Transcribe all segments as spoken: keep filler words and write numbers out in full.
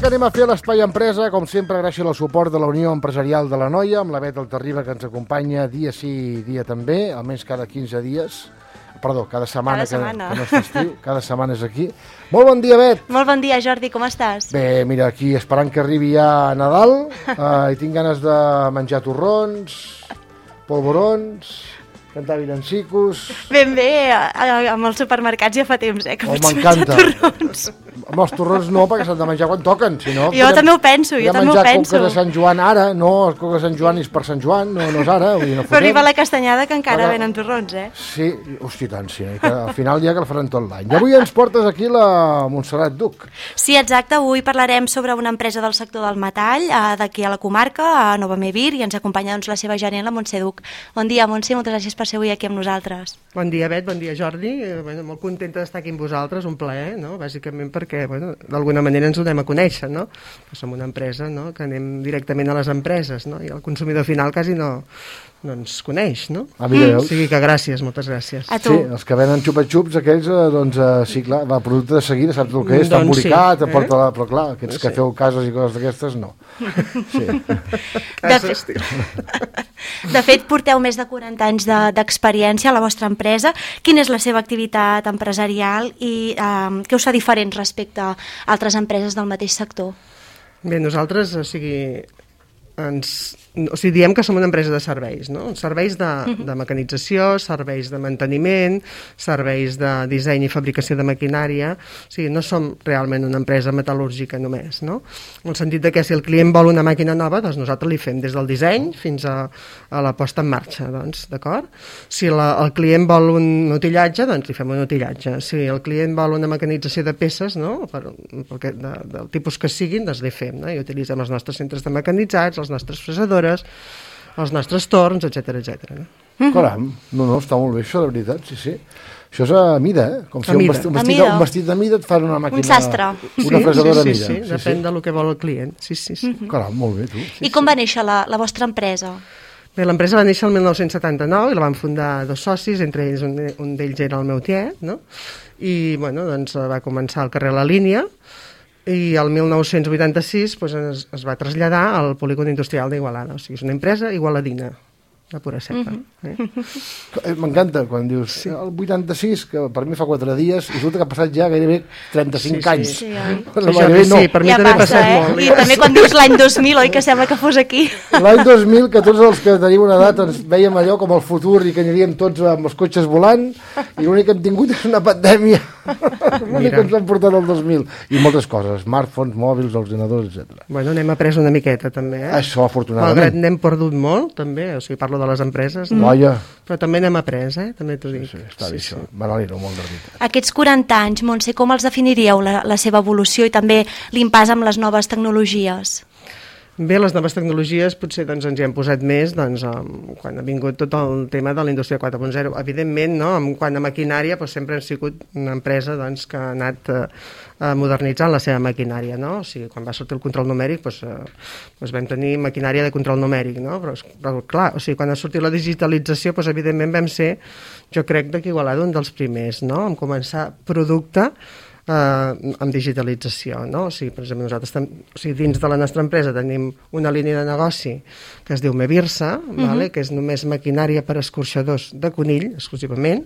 anem a fer l'Espai Empresa, com sempre gràcies al suport de la Unió Empresarial de l'Anoia, amb la Bet Altarriba que ens acompanya dia sí, dia també, almenys cada quinze dies, perdó, cada setmana, cada setmana. Que, que no és festiu, cada setmana és aquí. Molt bon dia, Bet! Molt bon dia, Jordi, com estàs? Bé, mira, aquí esperant que arribi ja Nadal, eh, i tinc ganes de menjar torrons, polvorons, cantar villancicos... Ben bé, amb els supermercats ja fa temps, eh, que oh, pots menjar torrons. Amb els torrons no, perquè s'han de menjar quan toquen, si no... Jo podem, també ho penso, jo també ho penso. menjar coques de Sant Joan ara, no, els coques de Sant Joan és per Sant Joan, no, no és ara. Vull dir, no Però arriba la castanyada que encara Ara... venen torrons, eh? Sí, hosti, tant, sí, que al final ja que el faran tot l'any. I avui ens portes aquí la Montserrat Duc. Sí, exacte, avui parlarem sobre una empresa del sector del metall, d'aquí a la comarca, a Nova Mevir, i ens acompanya doncs, la seva gerent, la Montse Duc. Bon dia, Montse, moltes gràcies per ser avui aquí amb nosaltres. Bon dia, Bet, bon dia, Jordi. Eh, bueno, molt contenta d'estar aquí amb vosaltres, un plaer, no? Bàsicament perquè, bueno, d'alguna manera ens ho anem a conèixer, no? Som una empresa, no?, que anem directament a les empreses, no? I el consumidor final quasi no, no ens coneix, no? Ah, mira, o sigui que gràcies, moltes gràcies. A tu. Sí, els que venen xupa-xups, aquells, eh, doncs, eh, sí, clar, el producte de seguida, saps el que és, està doncs embolicat, sí, eh? porta la... però clar, aquests sí. que feu cases i coses d'aquestes, no. Sí. De, fe... de fet, porteu més de quaranta anys d'experiència de, a la vostra empresa. Quina és la seva activitat empresarial i eh, què us fa diferent respecte a altres empreses del mateix sector? Bé, nosaltres, o sigui, ens, o sigui, diem que som una empresa de serveis, no? Serveis de, de mecanització, serveis de manteniment, serveis de disseny i fabricació de maquinària. O sigui, no som realment una empresa metal·lúrgica només, no? En el sentit de que si el client vol una màquina nova, doncs nosaltres li fem des del disseny fins a, a la posta en marxa, doncs, d'acord? Si la, el client vol un utillatge, doncs li fem un utillatge. Si el client vol una mecanització de peces, no? Per, perquè de, del tipus que siguin, doncs li fem, no? I utilitzem els nostres centres de mecanitzats, les nostres fresadores, els nostres torns, etcètera, etcètera. No? Mm-hmm. Caram, no, no, està molt bé això, de veritat, sí, sí. Això és a mida, eh? Com si a un mida. vestit, un, vestit, un vestit de mida et fan una màquina... Un sastre. Una fresadora sí, de sí, mida. sí, sí, depèn sí. del que vol el client. Sí, sí, sí. Mm-hmm. Caram, molt bé, tu. Sí, I com sí. va néixer la, la vostra empresa? Bé, l'empresa va néixer el mil nou-cents setanta-nou i la van fundar dos socis, entre ells un, un d'ells era el meu tiet, no? I, bueno, doncs va començar al carrer La Línia, i el mil nou-cents vuitanta-sis pues, es, es va traslladar al polígon industrial d'Igualada. O sigui, és una empresa igualadina, de pura cepa. Mm-hmm. eh? M'encanta quan dius sí. el vuitanta-sis, que per mi fa quatre dies, i resulta que ha passat ja gairebé trenta-cinc sí, sí. anys. Sí, oi? Però Sí, gairebé no. sí, per mi ja també ha passa, passat eh? molt. I també quan dius l'any dos mil, oi, que sembla que fos aquí. L'any dos mil, que tots els que tenim una edat ens veiem allò com el futur i que aniríem tots amb els cotxes volant, i l'únic que hem tingut és una pandèmia. L'únic que ens han portat el dos mil. I moltes coses, smartphones, mòbils, ordinadors, etcètera. Bueno, n'hem après una miqueta, també, eh? Això, afortunadament. Malgrat n'hem perdut molt, també, o sigui, parlo de les empreses, no? Vaja. Però també n'hem après, eh? També t'ho dic. Sí, sí, està bé, sí, això. Sí. Me n'alegro molt de veritat. Aquests quaranta anys, Montse, com els definiríeu, la, la seva evolució i també l'impàs amb les noves tecnologies? Bé, les noves tecnologies potser doncs, ens hi hem posat més doncs, um, quan ha vingut tot el tema de la indústria quatre punt zero. Evidentment, no? En quant a maquinària, doncs, sempre hem sigut una empresa doncs, que ha anat uh, uh, modernitzant la seva maquinària. No? O sigui, quan va sortir el control numèric, doncs, uh, doncs vam tenir maquinària de control numèric. No? Però, però clar, o sigui, quan ha sortit la digitalització, doncs, evidentment vam ser, jo crec, d'aquí Igualada un dels primers, no? En començar producte Uh, amb digitalització, no? O sigui, per exemple, nosaltres tam, o sigui, dins de la nostra empresa tenim una línia de negoci que es diu Mevirsa, uh-huh. vale? Que és només maquinària per escorxadors de conill, exclusivament,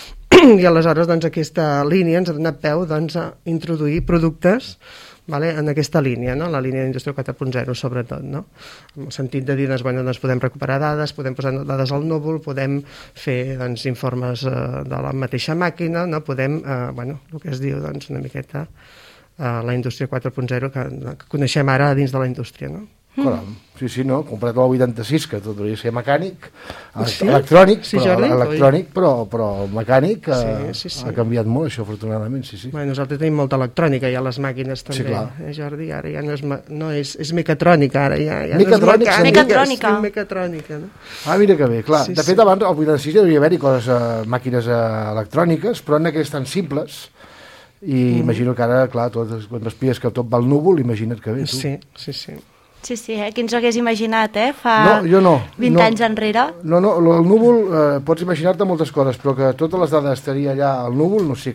i aleshores doncs, aquesta línia ens ha donat peu doncs, a introduir productes vale, en aquesta línia, no? La línia d'indústria quatre punt zero sobretot, no? En el sentit de dir, doncs, bueno, doncs podem recuperar dades, podem posar dades al núvol, podem fer doncs, informes eh, de la mateixa màquina, no? Podem, eh, bueno, el que es diu doncs, una miqueta eh, la indústria quatre punt zero que, que coneixem ara dins de la indústria, no? Caram, sí, sí, no, comprat el vuitanta-sis, que tot hauria de ser mecànic, sí? electrònic, sí, però, Jordi? electrònic però, però mecànic sí, eh, sí, sí. ha canviat molt, això, afortunadament, sí, sí. Bueno, nosaltres tenim molta electrònica, ja les màquines també, sí, clar. eh, Jordi? Ara ja no és, no és, és mecatrònica, ara ja, ja mecatrònica, no és mecatrònica. És mecatrònica, no? Ah, mira que bé, clar. Sí, de sí. fet, abans, al vuitanta-sis, hi devia haver-hi coses, eh, màquines eh, electròniques, però en aquelles tan simples, i mm. imagino que ara, clar, tot, quan espies que tot va al núvol, imagina't que bé, tu. Sí, sí, sí. Sí, sí, eh? Qui ens ho hagués imaginat, eh? Fa no, jo no, vint no. anys enrere. No, no, el núvol, eh, pots imaginar-te moltes coses, però que totes les dades estaria allà al núvol, no sé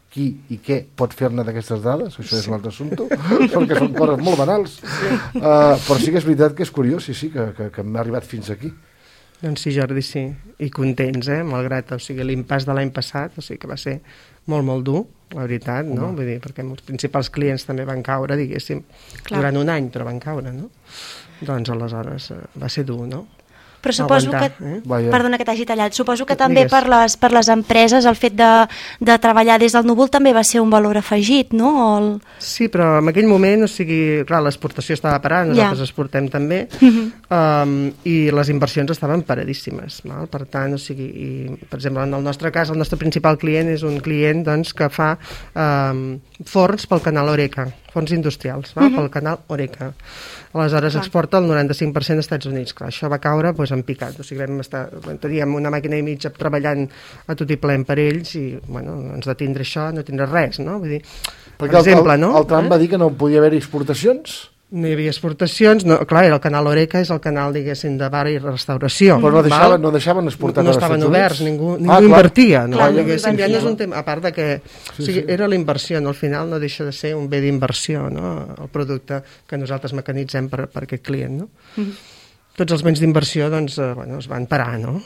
qui i què pot fer-ne d'aquestes dades, això és un altre assumpte, perquè són coses molt banals. Sí. Uh, però sí que és veritat que és curiós, sí, sí, que, que, que m'ha arribat fins aquí. Doncs sí, Jordi, sí. I contents, eh? Malgrat, o sigui, l'impàs de l'any passat, o sigui que va ser molt, molt dur, la veritat, no? Vull dir, perquè els principals clients també van caure, diguéssim, Clar. durant un any, però van caure, no? Doncs aleshores eh, va ser dur, no? Però suposo Aguantar, que, eh? perdona que t'hagi tallat, suposo que també Digues. per les, per les empreses el fet de, de treballar des del núvol també va ser un valor afegit, no? O el... Sí, però en aquell moment, o sigui, clar, l'exportació estava parada, nosaltres ja. exportem també, uh-huh. um, i les inversions estaven paradíssimes, val? Per tant, o sigui, i, per exemple, en el nostre cas, el nostre principal client és un client doncs, que fa um, forns pel canal Oreca, forns industrials, val? Uh-huh. Pel canal Oreca. Aleshores clar. exporta el noranta-cinc per cent als Estats Units. Clar, això va caure doncs, en picat. O sigui, vam estar, teníem una màquina i mitja treballant a tot i plem per ells i bueno, ens de tindre això no tindre res, no? Vull dir, Perquè per exemple, el, no? el Trump eh? va dir que no podia haver exportacions? No hi havia exportacions, no, clar, era el canal Oreca, és el canal, diguéssim, de bar i restauració. Però no deixaven, no deixaven exportar no, no als Estats Units? No estaven oberts, ningú, ningú ah, invertia, no? Clar, Diguéssim, ja no és un tema, a part de que sí, o sigui, sí. era la inversió, no? Al final no deixa de ser un bé d'inversió, no? El producte que nosaltres mecanitzem per, per aquest client, no? Mm-hmm. Tots els béns d'inversió, doncs, eh, bueno, es van parar, no?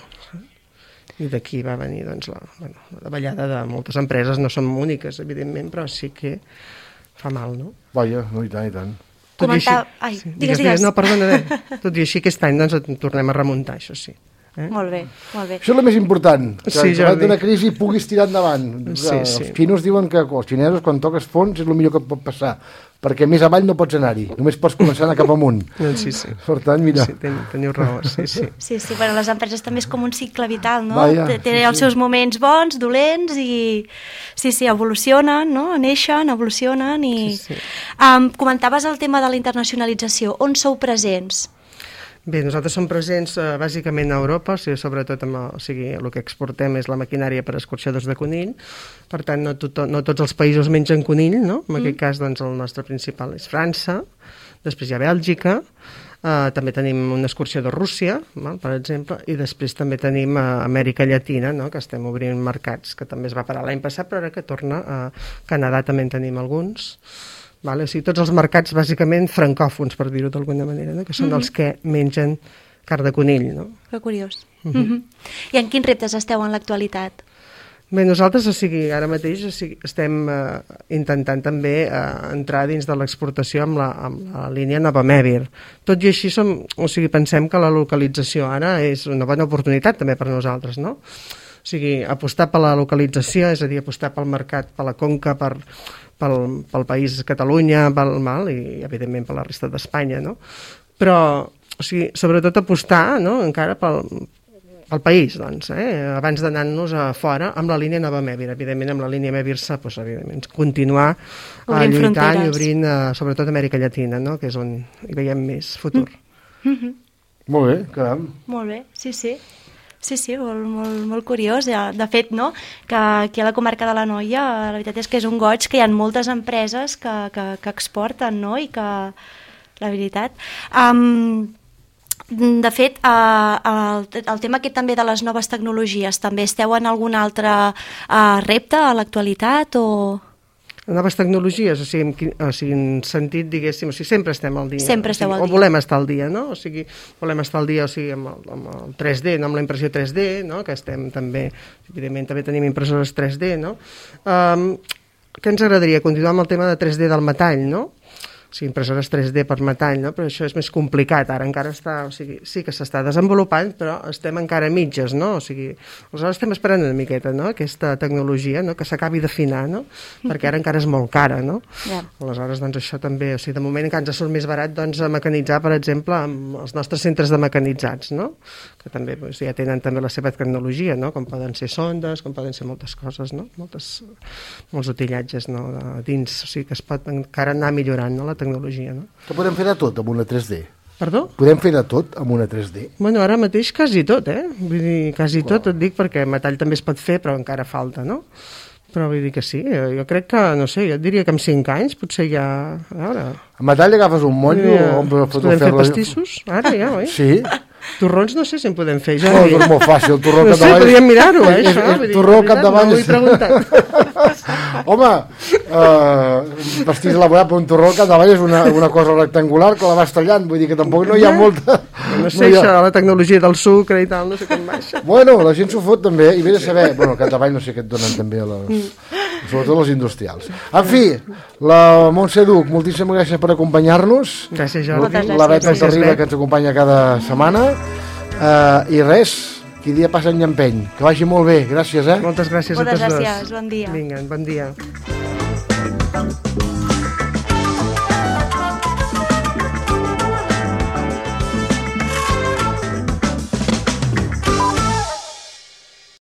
I d'aquí va venir, doncs, la, bueno, la davallada de moltes empreses, no són úniques, evidentment, però sí que fa mal, no? Vaja, no, i tant, i tant. Tot Comentar... així, Ai, sí, digues, digues, digues. No, perdona, bé. Tot i així aquest any doncs, tornem a remuntar, això sí. Eh? Molt bé, molt bé. Això és el més important, que sí, davant d'una crisi puguis tirar endavant. Sí, els sí. xinos diuen que els xinesos quan toques fons és el millor que et pot passar, perquè més avall no pots anar-hi, només pots començar a anar cap amunt. Doncs sí, sí. Per tant, mira... Sí, ten, teniu raó, sí, sí. Sí, sí, bueno, les empreses també és com un cicle vital, no? Vaja, Té sí, els seus moments bons, dolents, i sí, sí, evolucionen, no? Neixen, evolucionen, i... Sí, sí. Um, comentaves el tema de la internacionalització. On sou presents? Bé, nosaltres som presents eh, bàsicament a Europa, o sigui, sobretot amb el, o sigui, el que exportem és la maquinària per a escorxadors de conill, per tant no, tot, no tots els països mengen conill, no? En mm. aquest cas doncs, el nostre principal és França, després hi ha Bèlgica, eh, també tenim un escorxador Rússia, val, per exemple, i després també tenim eh, Amèrica Llatina, no? Que estem obrint mercats, que també es va parar l'any passat, però ara que torna a Canadà també en tenim alguns. Vale? O sigui, tots els mercats bàsicament francòfons, per dir-ho d'alguna manera, no? Que són mm-hmm. els que mengen carn de conill. No? Que curiós. Mm-hmm. Mm-hmm. I en quins reptes esteu en l'actualitat? Bé, nosaltres, o sigui, ara mateix o sigui, estem eh, intentant també eh, entrar dins de l'exportació amb la, amb la línia Nova Mèbir. Tot i així som, o sigui, pensem que la localització ara és una bona oportunitat també per nosaltres, no? O sigui, apostar per la localització, és a dir, apostar pel mercat, per la conca, per... Pel, pel país Catalunya, pel mal, i evidentment per la resta d'Espanya, no? Però, o sigui, sobretot apostar, no?, encara pel, pel país, doncs, eh? Abans d'anar-nos a fora amb la línia Nova Mèbir. Evidentment, amb la línia Mèbir-se, doncs, evidentment, continuar obrint lluitant fronteres. i obrint, eh, sobretot, Amèrica Llatina, no?, que és on hi veiem més futur. Mm-hmm. Molt bé, caram. Molt bé, sí, sí. Sí, sí, molt, molt, molt curiós. De fet, no, que aquí a la comarca de l'Anoia, la veritat és que és un goig que hi ha moltes empreses que, que, que exporten, no?, i que, la veritat... Um, de fet, uh, el, el tema aquest també de les noves tecnologies, també esteu en algun altre uh, repte a l'actualitat o... Noves tecnologies, o sigui, en, quin, o sigui, en sentit, diguéssim, o sigui, sempre estem al dia. Sempre esteu o sigui, al dia. O volem estar al dia, no? O sigui, volem estar al dia, o sigui, amb el, amb el tres D, no? Amb la impressió tres D, no? Que estem també, evidentment, també tenim impressores tres D, no? Um, què ens agradaria? Continuar amb el tema de tres D del metall, no? O sigui, impressores tres D per metall, no? Però això és més complicat, ara encara està, o sigui, sí que s'està desenvolupant, però estem encara a mitges, no? O sigui, aleshores estem esperant una miqueta, no?, aquesta tecnologia, no?, que s'acabi d'afinar, no?, perquè ara encara és molt cara, no? Yeah. Aleshores, doncs això també, o sigui, de moment encara ens surt més barat, doncs, a mecanitzar, per exemple, amb els nostres centres de mecanitzats, no?, que també, doncs, ja tenen també la seva tecnologia, no?, com poden ser sondes, com poden ser moltes coses, no?, moltes, molts utillatges, no?, de dins, o sigui, que es pot encara anar millorant, no?, la tecnologia, no? Que podem fer de tot amb una tres D. Perdó? Podem fer de tot amb una tres D? Bueno, ara mateix quasi tot, eh? Vull dir, quasi wow. tot, et dic, perquè metall també es pot fer, però encara falta, no? Però vull dir que sí, jo crec que, no sé, jo et diria que en cinc anys potser ja... A veure... A metall agafes un motllo... Ja, on podem fer pastissos? Ara ja, oi? Sí. Torrons no sé si en podem fer, ja. No, és molt fàcil, el torró no capdavall... No sé, podríem mirar-ho, eh, és, això. El torró capdavall... No ho he preguntat. Home, eh, pastís elaborat per un torró al capdavall és una, una cosa rectangular que la vas tallant, vull dir que tampoc no hi ha molta... No sé, no ha... això, la tecnologia del sucre i tal, no sé com baixa. Bueno, la gent s'ho fot també, i ve de saber... Bueno, al capdavall no sé què et donen també, a les, sobretot les industrials. En fi, la Montse Duc, moltíssimes gràcies per acompanyar-nos. Gràcies, Jordi. La Beta Terriba, que ens acompanya cada setmana. Uh, I res... Qui dia passa any empeny. Que vagi molt bé. Gràcies, eh? Moltes gràcies Moltes a tots gràcies, dos. bon dia. Vinga, bon dia.